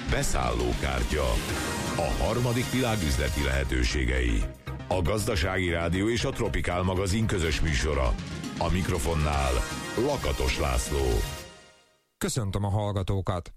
Beszállókártya. A harmadik világ üzleti lehetőségei. A Gazdasági Rádió és a Tropikál magazin közös műsora. A mikrofonnál Lakatos László. Köszöntöm a hallgatókat!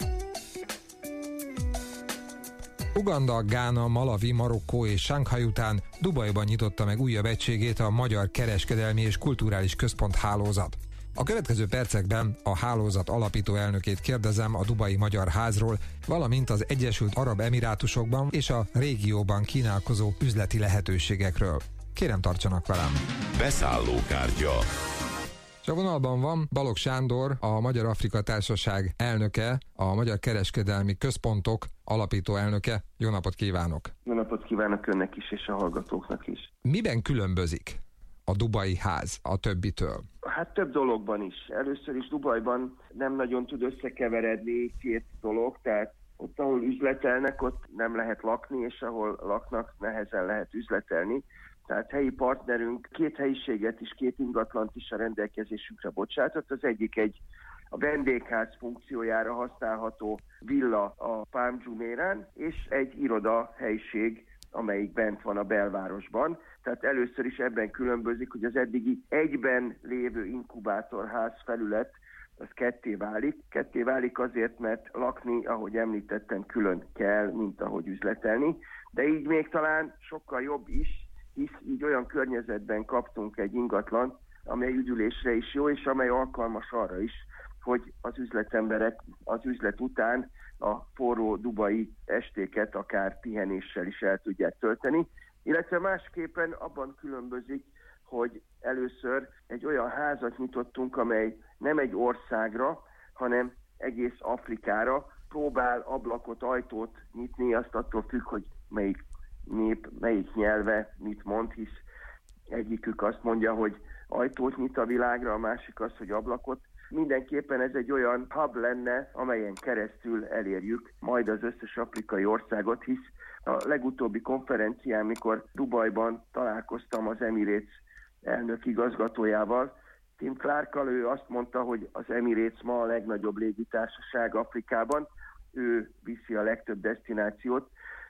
Uganda, Gána, Malawi, Marokkó és Sanghaj után Dubajban nyitotta meg újabb egységét a Magyar Kereskedelmi és Kulturális Központ hálózat. A következő percekben a hálózat alapító elnökét kérdezem a Dubai Magyar Házról, valamint az Egyesült Arab Emirátusokban és a régióban kínálkozó üzleti lehetőségekről. Kérem, tartsanak velem! Beszállókártya. És a vonalban van Balogh Sándor, a Magyar Afrika Társaság elnöke, a Magyar Kereskedelmi Központok alapító elnöke. Jó napot kívánok! Jó napot kívánok önnek is, és a hallgatóknak is. Miben különbözik a Dubai Ház a többitől? Hát több dologban is. Először is Dubajban nem nagyon tud összekeveredni két dolog, tehát ott, ahol üzletelnek, ott nem lehet lakni, és ahol laknak, nehezen lehet üzletelni. Tehát helyi partnerünk két helyiséget is, két ingatlant is a rendelkezésünkre bocsátott. Az egyik a vendégház funkciójára használható villa a Palm Jumeirán, és egy iroda helység, amelyik bent van a belvárosban. Tehát először is ebben különbözik, hogy az eddigi egyben lévő inkubátorház felület az ketté válik. Ketté válik azért, mert lakni, ahogy említettem, külön kell, mint ahogy üzletelni. De így még talán sokkal jobb is, hisz így olyan környezetben kaptunk egy ingatlant, amely üdülésre is jó, és amely alkalmas arra is, hogy az üzletemberek az üzlet után a forró dubai estéket akár pihenéssel is el tudják tölteni, illetve másképpen abban különbözik, hogy először egy olyan házat nyitottunk, amely nem egy országra, hanem egész Afrikára próbál ablakot, ajtót nyitni, azt attól függ, hogy melyik nép, melyik nyelve mit mond, hisz egyikük azt mondja, hogy ajtót nyit a világra, a másik az, hogy ablakot. Mindenképpen ez egy olyan hub lenne, amelyen keresztül elérjük majd az összes afrikai országot, hisz a legutóbbi konferencián, mikor Dubajban találkoztam az Emirates elnök igazgatójával, Tim Clarkkal, ő azt mondta, hogy az Emirates ma a legnagyobb légitársaság Afrikában, ő viszi a legtöbb desztinációt,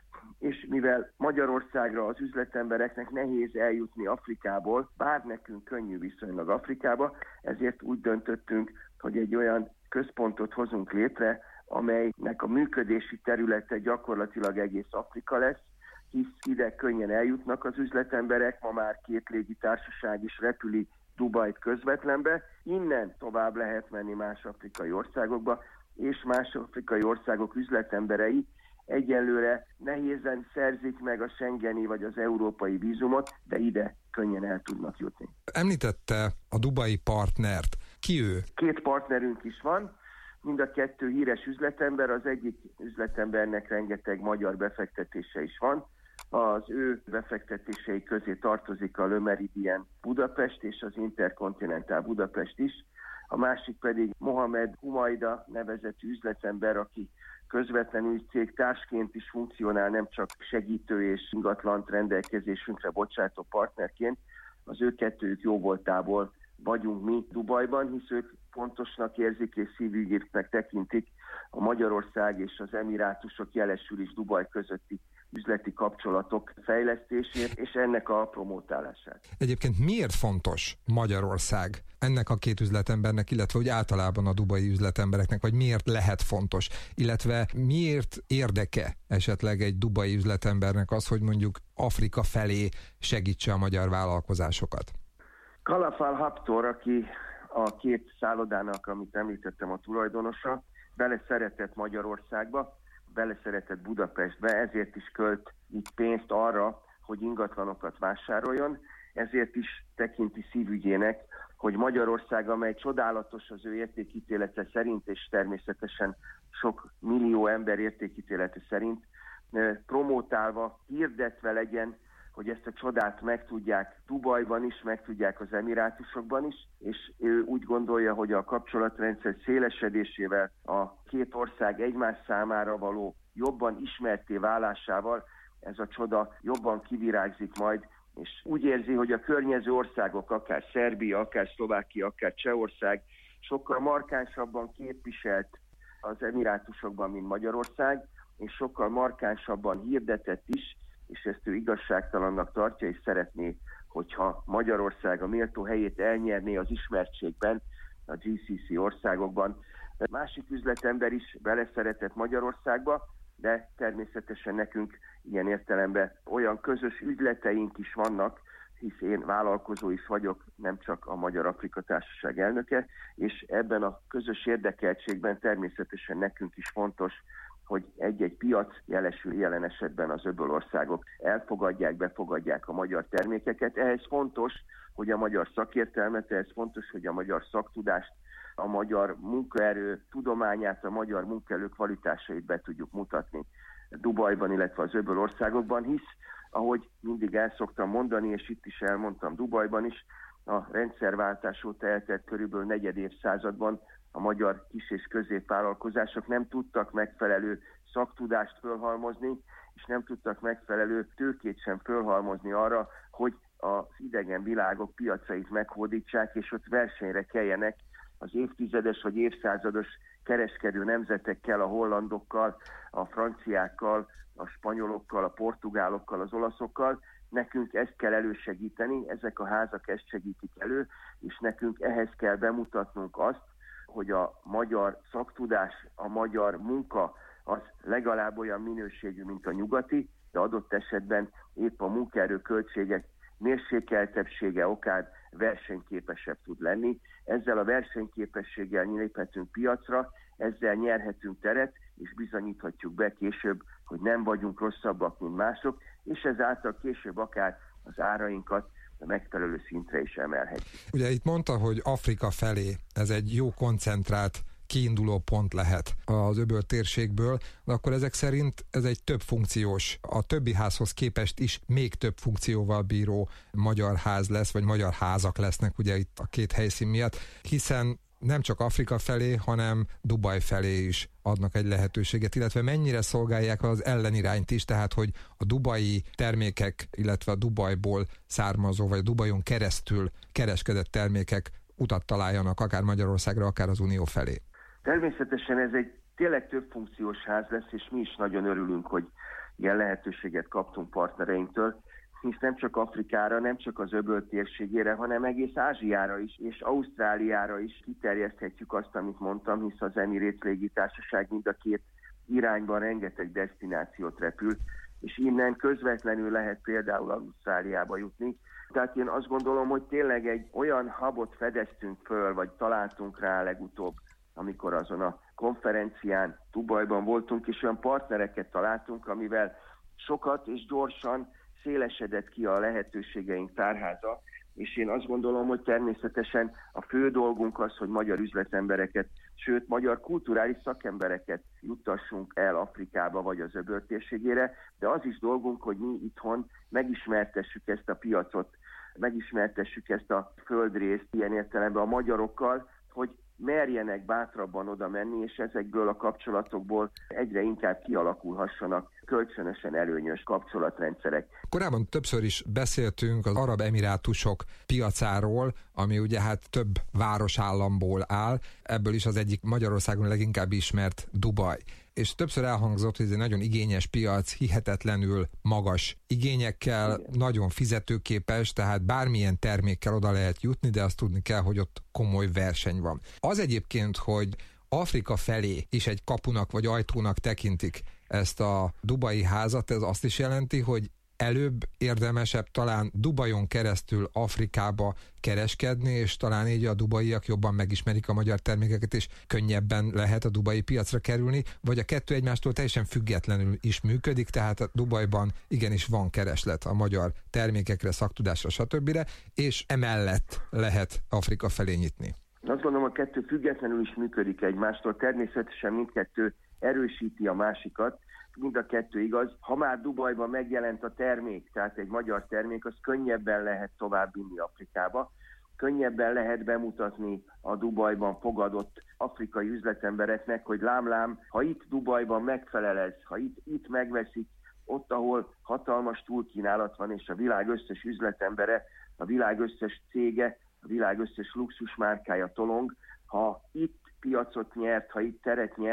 és mivel Magyarországra az üzletembereknek nehéz eljutni Afrikából, bár nekünk könnyű viszonylag Afrikába, ezért úgy döntöttünk, hogy egy olyan központot hozunk létre, amelynek a működési területe gyakorlatilag egész Afrika lesz, hisz ide könnyen eljutnak az üzletemberek, ma már 2 légitársaság is repüli Dubajt közvetlenbe, innen tovább lehet menni más afrikai országokba, és más afrikai országok üzletemberei egyelőre nehézen szerzik meg a schengeni vagy az európai vízumot, de ide könnyen el tudnak jutni. Említette a dubai partnert. Ki ő? 2 partnerünk is van, mind a 2 híres üzletember, az egyik üzletembernek rengeteg magyar befektetése is van. Az ő befektetései közé tartozik a Le Méridien Budapest és az Intercontinental Budapest is. A másik pedig Mohamed Humaida nevezetű üzletember, aki közvetlenül cégtársként is funkcionál, nem csak segítő és ingatlant rendelkezésünkre bocsátó partnerként. Az ő kettőjük jóvoltából vagyunk mi Dubajban, hisz ők fontosnak érzik és szívügyüknek tekintik a Magyarország és az Emirátusok, jelesül is Dubaj közötti üzleti kapcsolatok fejlesztését és ennek a promótálását. Egyébként miért fontos Magyarország ennek a 2 üzletembernek, illetve úgy általában a dubai üzletembereknek, vagy miért lehet fontos, illetve miért érdeke esetleg egy dubai üzletembernek az, hogy mondjuk Afrika felé segítse a magyar vállalkozásokat? Kalafal Haptor, aki a 2 szállodának, amit említettem, a tulajdonosa, beleszeretett Magyarországba, beleszeretett Budapestbe, ezért is költ itt pénzt arra, hogy ingatlanokat vásároljon, ezért is tekinti szívügyének, hogy Magyarország, amely csodálatos az ő értékítélete szerint, és természetesen sok millió ember értékítélete szerint, promótálva, hirdetve legyen, hogy ezt a csodát megtudják Dubajban is, megtudják az Emirátusokban is, és ő úgy gondolja, hogy a kapcsolatrendszer szélesedésével, a 2 ország egymás számára való jobban ismertté válásával ez a csoda jobban kivirágzik majd, és úgy érzi, hogy a környező országok, akár Szerbia, akár Szlovákia, akár Csehország sokkal markánsabban képviselt az Emirátusokban, mint Magyarország, és sokkal markánsabban hirdetett is, és ezt ő igazságtalannak tartja, és szeretné, hogyha Magyarország a méltó helyét elnyerné az ismertségben, a GCC országokban. A másik üzletember is beleszeretett Magyarországba, de természetesen nekünk ilyen értelemben olyan közös üzleteink is vannak, hisz én vállalkozó is vagyok, nem csak a Magyar Afrika Társaság elnöke, és ebben a közös érdekeltségben természetesen nekünk is fontos, hogy egy-egy piac, jelesül jelen esetben az öbölországok elfogadják, befogadják a magyar termékeket. Ehhez fontos, hogy a magyar szakértelmet, ehhez fontos, hogy a magyar szaktudást, a magyar munkaerő tudományát, a magyar munkaerő kvalitásait be tudjuk mutatni Dubajban, illetve az öbölországokban, hisz, ahogy mindig el szoktam mondani, és itt is elmondtam Dubajban is, a rendszerváltás óta eltelt körülbelül negyed évszázadban a magyar kis- és középvállalkozások nem tudtak megfelelő szaktudást fölhalmozni, és nem tudtak megfelelő tőkét sem fölhalmozni arra, hogy az idegen világok piacait meghódítsák, és ott versenyre keljenek az évtizedes vagy évszázados kereskedő nemzetekkel, a hollandokkal, a franciákkal, a spanyolokkal, a portugálokkal, az olaszokkal. Nekünk ezt kell elősegíteni, ezek a házak ezt segítik elő, és nekünk ehhez kell bemutatnunk azt, hogy a magyar szaktudás, a magyar munka az legalább olyan minőségű, mint a nyugati, de adott esetben épp a munkaerő költségek mérsékeltebbsége okán versenyképesebb tud lenni. Ezzel a versenyképességgel léphetünk piacra, ezzel nyerhetünk teret, és bizonyíthatjuk be később, hogy nem vagyunk rosszabbak, mint mások, és ezáltal később akár az árainkat a megfelelő szintre is emelhetjük. Ugye itt mondta, hogy Afrika felé ez egy jó koncentrált kiinduló pont lehet az öböl térségből, de akkor ezek szerint ez egy több funkciós, a többi házhoz képest is még több funkcióval bíró magyar ház lesz, vagy magyar házak lesznek ugye itt a két helyszín miatt, hiszen nem csak Afrika felé, hanem Dubaj felé is adnak egy lehetőséget, illetve mennyire szolgálják az ellenirányt is, tehát hogy a dubai termékek, illetve a Dubajból származó, vagy a Dubajon keresztül kereskedett termékek utat találjanak akár Magyarországra, akár az Unió felé. Természetesen ez egy tényleg több funkciós ház lesz, és mi is nagyon örülünk, hogy ilyen lehetőséget kaptunk partnereinktől, hisz nem csak Afrikára, nem csak az öböl térségére, hanem egész Ázsiára is, és Ausztráliára is kiterjeszthetjük azt, amit mondtam, hisz az Emirates légitársaság mind a két irányban rengeteg desztinációt repül, és innen közvetlenül lehet például Ausztráliába jutni. Tehát én azt gondolom, hogy tényleg egy olyan hubot fedeztünk föl, vagy találtunk rá legutóbb, amikor azon a konferencián Dubajban voltunk, és olyan partnereket találtunk, amivel sokat és gyorsan szélesedett ki a lehetőségeink tárháza, és én azt gondolom, hogy természetesen a fő dolgunk az, hogy magyar üzletembereket, sőt magyar kulturális szakembereket juttassunk el Afrikába vagy az öböl térségére, de az is dolgunk, hogy mi itthon megismertessük ezt a piacot, megismertessük ezt a földrészt ilyen értelemben a magyarokkal, hogy merjenek bátrabban oda menni, és ezekből a kapcsolatokból egyre inkább kialakulhassanak kölcsönösen előnyös kapcsolatrendszerek. Korábban többször is beszéltünk az Arab Emirátusok piacáról, ami ugye hát több városállamból áll, ebből is az egyik Magyarországon leginkább ismert Dubaj. És többször elhangzott, hogy ez egy nagyon igényes piac, hihetetlenül magas igényekkel, igen, nagyon fizetőképes, tehát bármilyen termékkel oda lehet jutni, de azt tudni kell, hogy ott komoly verseny van. Az egyébként, hogy Afrika felé is egy kapunak vagy ajtónak tekintik ezt a dubai házat, ez azt is jelenti, hogy előbb érdemesebb talán Dubajon keresztül Afrikába kereskedni, és talán így a dubaiak jobban megismerik a magyar termékeket, és könnyebben lehet a dubai piacra kerülni, vagy a kettő egymástól teljesen függetlenül is működik, tehát a Dubajban igenis van kereslet a magyar termékekre, szaktudásra, stb., és emellett lehet Afrika felé nyitni. Azt gondolom, a kettő függetlenül is működik egymástól, természetesen mindkettő erősíti a másikat, mind a kettő igaz. Ha már Dubajban megjelent a termék, tehát egy magyar termék, az könnyebben lehet továbbvinni Afrikába, könnyebben lehet bemutatni a Dubajban fogadott afrikai üzletembereknek, hogy lám, ha itt Dubajban megfelelez, ha itt megveszik, ott, ahol hatalmas túlkínálat van, és a világ összes üzletembere, a világ összes cége, a világ összes luxusmárkája tolong, ha itt piacot nyert, ha itt teret nyert,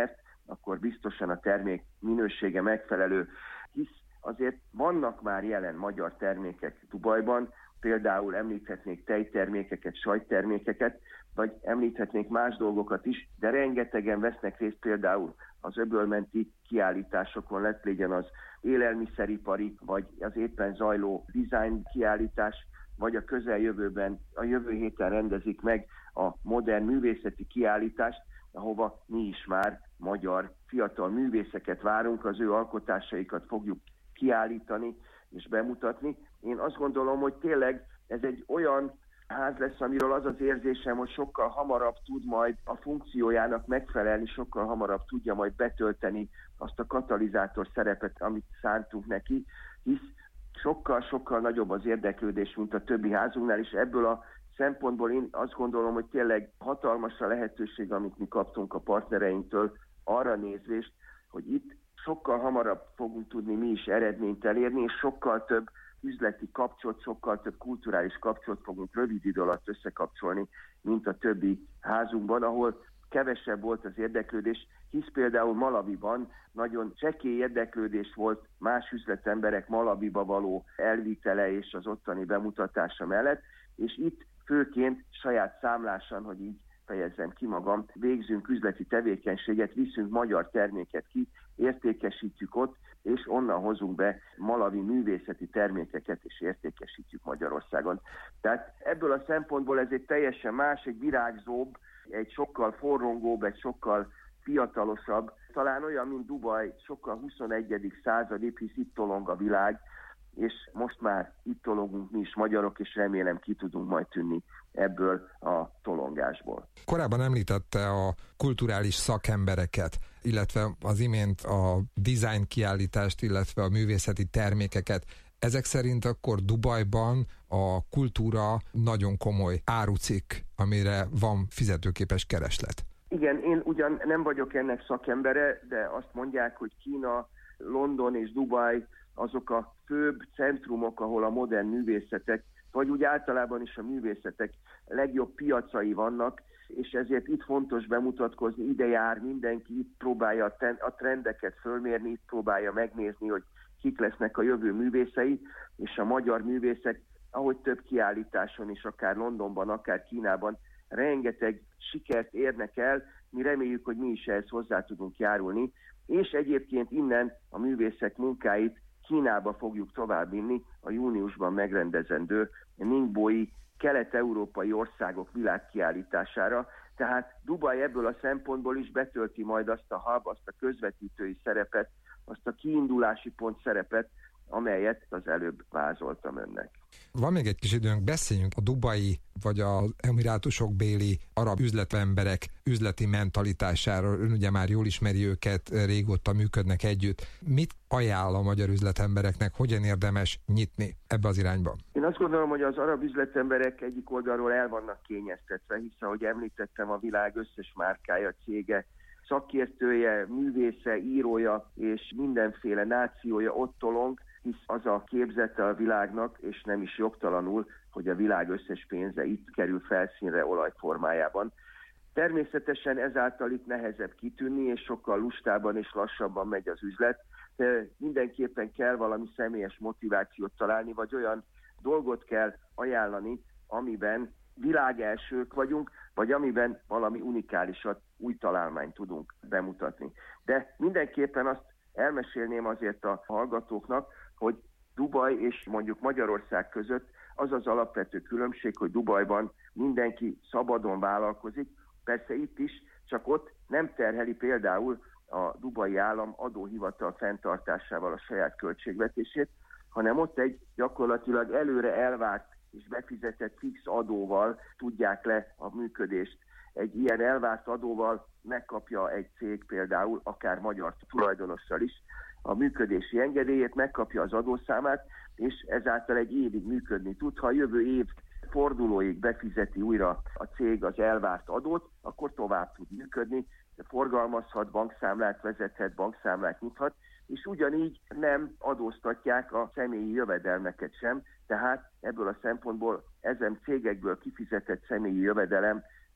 akkor biztosan a termék minősége megfelelő, hisz azért vannak már jelen magyar termékek Dubajban, például említhetnék tejtermékeket, sajttermékeket, vagy említhetnék más dolgokat is, de rengetegen vesznek részt például az öbölmenti kiállításokon, legyen az élelmiszeripari, vagy az éppen zajló design kiállítás, vagy a közeljövőben, a jövő héten rendezik meg a modern művészeti kiállítást, ahova mi is már magyar fiatal művészeket várunk, az ő alkotásaikat fogjuk kiállítani és bemutatni. Én azt gondolom, hogy tényleg ez egy olyan ház lesz, amiről az az érzésem, hogy sokkal hamarabb tud majd a funkciójának megfelelni, sokkal hamarabb tudja majd betölteni azt a katalizátor szerepet, amit szántunk neki, hisz sokkal-sokkal nagyobb az érdeklődés, mint a többi házunknál, és ebből a szempontból én azt gondolom, hogy tényleg hatalmas a lehetőség, amit mi kaptunk a partnereinktől arra nézvést, hogy itt sokkal hamarabb fogunk tudni mi is eredményt elérni, és sokkal több üzleti kapcsolat, sokkal több kulturális kapcsolat fogunk rövid idő alatt összekapcsolni, mint a többi házunkban, ahol kevesebb volt az érdeklődés, hisz például Malawiban nagyon csekély érdeklődés volt más üzletemberek Malawiba való elvitele és az ottani bemutatása mellett, és itt főként saját számlásan, hogy így fejezzem ki magam, végzünk üzleti tevékenységet, viszünk magyar terméket ki, értékesítjük ott, és onnan hozunk be malawi művészeti termékeket, és értékesítjük Magyarországon. Tehát ebből a szempontból ez egy teljesen más, egy virágzóbb, egy sokkal forrongóbb, egy sokkal fiatalosabb, talán olyan, mint Dubaj, sokkal 21. századi, hisz itt tolong a világ, és most már itt tologunk mi is magyarok, és remélem ki tudunk majd tűnni ebből a tolongásból. Korábban említette a kulturális szakembereket, illetve az imént a design kiállítást, illetve a művészeti termékeket. Ezek szerint akkor Dubajban a kultúra nagyon komoly árucikk, amire van fizetőképes kereslet. Igen, én ugyan nem vagyok ennek szakembere, de azt mondják, hogy Kína, London és Dubaj azok a főbb centrumok, ahol a modern művészetek, vagy úgy általában is a művészetek legjobb piacai vannak, és ezért itt fontos bemutatkozni, ide jár mindenki, itt próbálja a trendeket fölmérni, itt próbálja megnézni, hogy kik lesznek a jövő művészei, és a magyar művészek, ahogy több kiállításon is, akár Londonban, akár Kínában, rengeteg sikert érnek el, mi reméljük, hogy mi is ehhez hozzá tudunk járulni, és egyébként innen a művészek munkáit Kínába fogjuk továbbvinni a júniusban megrendezendő Ningbo-i kelet-európai országok világkiállítására, tehát Dubaj ebből a szempontból is betölti majd azt a hub, azt a közvetítői szerepet, azt a kiindulási pont szerepet, amelyet az előbb vázoltam önnek. Van még egy kis időnk, beszéljünk a dubai vagy az emirátusok béli arab üzletemberek üzleti mentalitásáról. Ön ugye már jól ismeri őket, régóta működnek együtt. Mit ajánl a magyar üzletembereknek, hogyan érdemes nyitni ebbe az irányba? Én azt gondolom, hogy az arab üzletemberek egyik oldalról el vannak kényeztetve, hisz ahogy említettem, a világ összes márkája, cége, szakértője, művésze, írója és mindenféle nációja ott tolong, hisz az a képzete a világnak, és nem is jogtalanul, hogy a világ összes pénze itt kerül felszínre olajformájában. Természetesen ezáltal itt nehezebb kitűnni, és sokkal lustában és lassabban megy az üzlet. De mindenképpen kell valami személyes motivációt találni, vagy olyan dolgot kell ajánlani, amiben világelsők vagyunk, vagy amiben valami unikálisat, új találmányt tudunk bemutatni. De mindenképpen azt elmesélném azért a hallgatóknak, hogy Dubaj és mondjuk Magyarország között az az alapvető különbség, hogy Dubajban mindenki szabadon vállalkozik, persze itt is, csak ott nem terheli például a dubai állam adóhivatal fenntartásával a saját költségvetését, hanem ott egy gyakorlatilag előre elvárt és befizetett fix adóval tudják le a működést. Egy ilyen elvárt adóval megkapja egy cég például, akár magyar tulajdonossal is, a működési engedélyét, megkapja az adószámát, és ezáltal egy évig működni tud. Ha a jövő év fordulóig befizeti újra a cég az elvárt adót, akkor tovább tud működni, forgalmazhat, bankszámlát vezethet, bankszámlát nyithat, és ugyanígy nem adóztatják a személyi jövedelmeket sem, tehát ebből a szempontból ezen cégekből kifizetett személyi jövedelem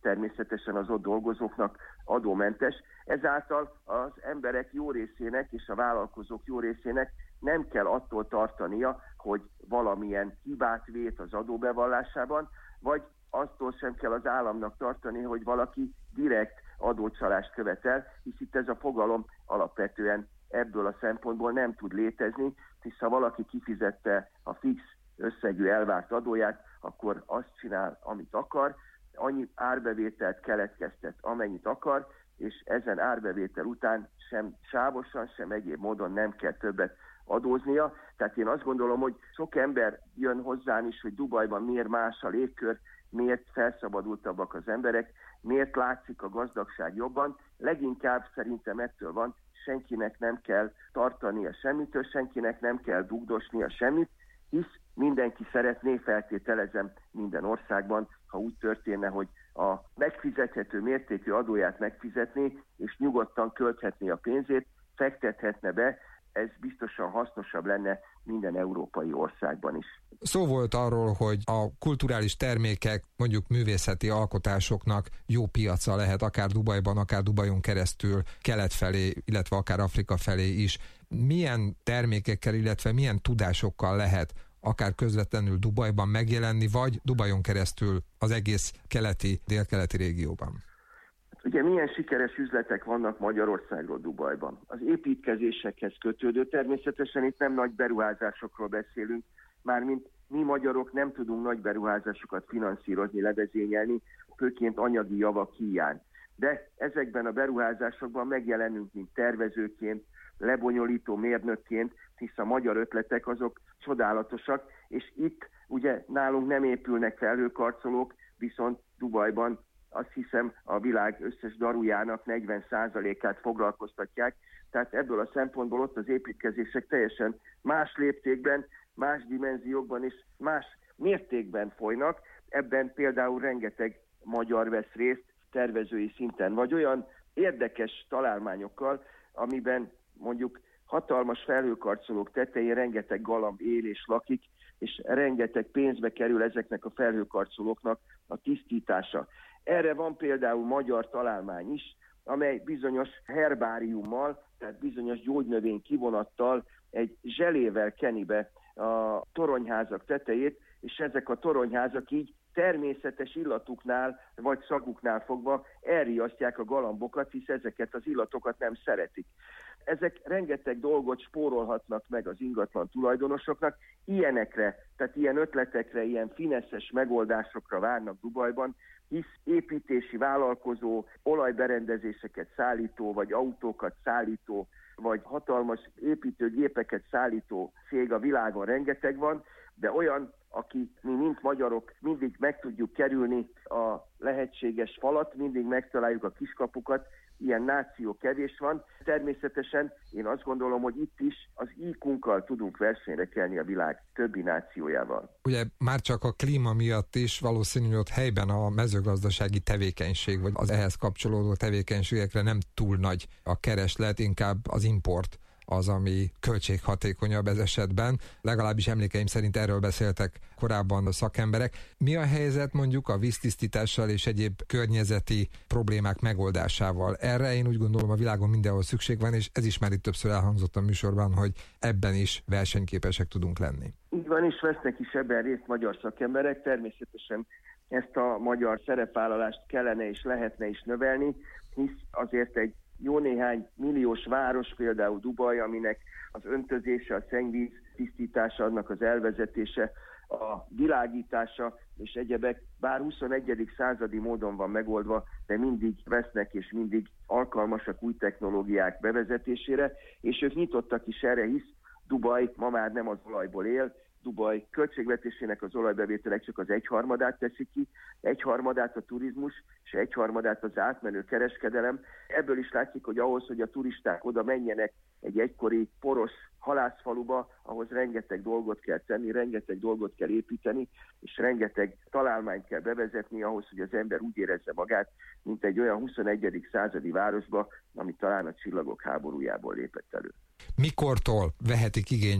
természetesen az ott dolgozóknak adómentes. Ezáltal az emberek jó részének és a vállalkozók jó részének nem kell attól tartania, hogy valamilyen hibát vét az adóbevallásában, vagy attól sem kell az államnak tartani, hogy valaki direkt adócsalást követel, hisz itt ez a fogalom alapvetően ebből a szempontból nem tud létezni, hisz ha valaki kifizette a fix összegű elvárt adóját, akkor azt csinál, amit akar, annyi árbevételt keletkeztet, amennyit akar, és ezen árbevétel után sem sávosan, sem egyéb módon nem kell többet adóznia. Tehát én azt gondolom, hogy sok ember jön hozzám is, hogy Dubajban miért más a légkör, miért felszabadultabbak az emberek, miért látszik a gazdagság jobban. Leginkább szerintem ettől van, senkinek nem kell tartania semmitől, senkinek nem kell dugdosnia semmit, hisz mindenki szeretné, feltételezem minden országban, ha úgy történne, hogy a megfizethető mértékű adóját megfizetné, és nyugodtan költhetné a pénzét, fektethetne be, ez biztosan hasznosabb lenne minden európai országban is. Szó volt arról, hogy a kulturális termékek, mondjuk művészeti alkotásoknak jó piaca lehet, akár Dubajban, akár Dubajon keresztül, kelet felé, illetve akár Afrika felé is. Milyen termékekkel, illetve milyen tudásokkal lehet akár közvetlenül Dubajban megjelenni, vagy Dubajon keresztül az egész keleti, délkeleti régióban? Ugye milyen sikeres üzletek vannak Magyarországról Dubajban? Az építkezésekhez kötődő, természetesen itt nem nagy beruházásokról beszélünk, mármint mi magyarok nem tudunk nagy beruházásokat finanszírozni, levezényelni, főként anyagi javak hiány. De ezekben a beruházásokban megjelenünk, mint tervezőként, lebonyolító mérnökként, hisz a magyar ötletek azok csodálatosak, és itt ugye nálunk nem épülnek felhőkarcolók, viszont Dubajban azt hiszem a világ összes darujának 40%-át foglalkoztatják, tehát ebből a szempontból ott az építkezések teljesen más léptékben, más dimenziókban és más mértékben folynak. Ebben például rengeteg magyar vesz részt tervezői szinten, vagy olyan érdekes találmányokkal, amiben mondjuk hatalmas felhőkarcolók tetején rengeteg galamb él és lakik, és rengeteg pénzbe kerül ezeknek a felhőkarcolóknak a tisztítása. Erre van például magyar találmány is, amely bizonyos herbáriummal, tehát bizonyos gyógynövény kivonattal egy zselével keni be a toronyházak tetejét, és ezek a toronyházak így természetes illatuknál vagy szaguknál fogva elriasztják a galambokat, hisz ezeket az illatokat nem szeretik. Ezek rengeteg dolgot spórolhatnak meg az ingatlan tulajdonosoknak. Ilyenekre, tehát ilyen ötletekre, ilyen fineszes megoldásokra várnak Dubajban, hisz építési vállalkozó, olajberendezéseket szállító, vagy autókat szállító, vagy hatalmas építőgépeket szállító cég a világon rengeteg van, de olyan, aki mi mint magyarok mindig meg tudjuk kerülni a lehetséges falat, mindig megtaláljuk a kiskapukat, ilyen náció kevés van. Természetesen én azt gondolom, hogy itt is az IQ-nkkal tudunk versenyre kelni a világ többi nációjával. Ugye már csak a klíma miatt is valószínű, hogy helyben a mezőgazdasági tevékenység, vagy az ehhez kapcsolódó tevékenységekre nem túl nagy a kereslet, inkább az import az, ami költséghatékonyabb ez esetben. Legalábbis emlékeim szerint erről beszéltek korábban a szakemberek. Mi a helyzet mondjuk a víztisztítással és egyéb környezeti problémák megoldásával? Erre én úgy gondolom a világon mindenhol szükség van, és ez is már itt többször elhangzott a műsorban, hogy ebben is versenyképesek tudunk lenni. Így van, és vesznek is ebben részt magyar szakemberek. Természetesen ezt a magyar szerepvállalást kellene és lehetne is növelni, hisz azért egy jó néhány milliós város, például Dubaj, aminek az öntözése, a szennyvíz tisztítása, annak az elvezetése, a világítása és egyebek, bár 21. századi módon van megoldva, de mindig vesznek és mindig alkalmasak új technológiák bevezetésére, és ők nyitottak is erre, hisz Dubaj ma már nem az olajból él, Dubaj költségvetésének az olajbevételek csak az 1/3 teszik ki, 1/3 a turizmus, és 1/3 az átmenő kereskedelem. Ebből is látszik, hogy ahhoz, hogy a turisták oda menjenek egy egykori poros halászfaluba, ahhoz rengeteg dolgot kell tenni, rengeteg dolgot kell építeni, és rengeteg találmányt kell bevezetni ahhoz, hogy az ember úgy érezze magát, mint egy olyan 21. századi városba, ami talán a Csillagok háborújából lépett elő. Mikortól vehetik igénybe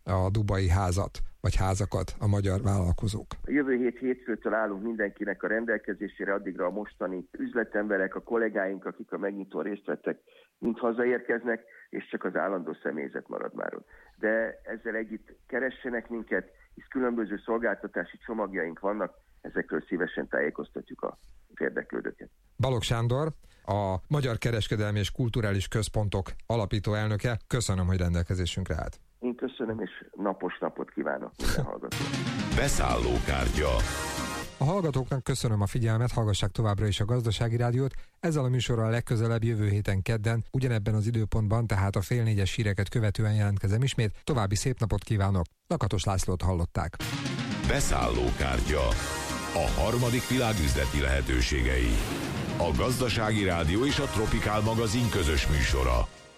a dubai házat, vagy házakat a magyar vállalkozók? A jövő hétfőtől állunk mindenkinek a rendelkezésére, addigra a mostani üzletemberek, a kollégáink, akik a megnyitón részt vettek, mind hazaérkeznek, és csak az állandó személyzet marad már ott. De ezzel együtt keressenek minket, hisz különböző szolgáltatási csomagjaink vannak, ezekről szívesen tájékoztatjuk a érdeklődőket. Balogh Sándor, a Magyar Kereskedelmi és Kulturális Központok alapító elnöke, köszönöm, hogy rendelkezésünkre állt. Én köszönöm, és napos napot kívánok minden hallgatónak. Beszállókártya. A hallgatóknak köszönöm a figyelmet, hallgassák továbbra is a Gazdasági Rádiót. Ezzel a műsorral legközelebb jövő héten kedden, ugyanebben az időpontban, tehát a 3:30 híreket követően jelentkezem ismét. További szép napot kívánok. Lakatos Lászlót hallották. Beszállókártya. A harmadik világ üzleti lehetőségei. A Gazdasági Rádió és a Tropikál magazin közös műsora.